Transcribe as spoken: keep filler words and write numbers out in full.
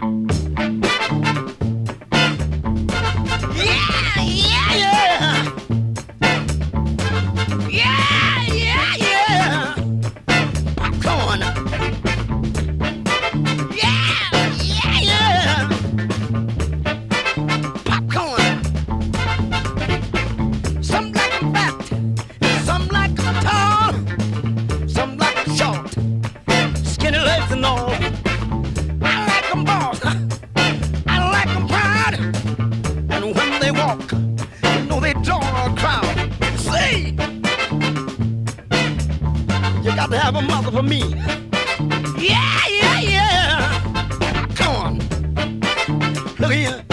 Yeah, yeah, yeah. Yeah, yeah, yeah. Popcorn. Yeah, yeah, yeah. Popcorn. Some like 'em fat, some like 'em tall, some like 'em short, skinny legs and all. I like 'em boss, I like 'em proud, and when they walk, you know they draw a crowd. See, you got to have a mother for me. Yeah, yeah, yeah. Come on, look here.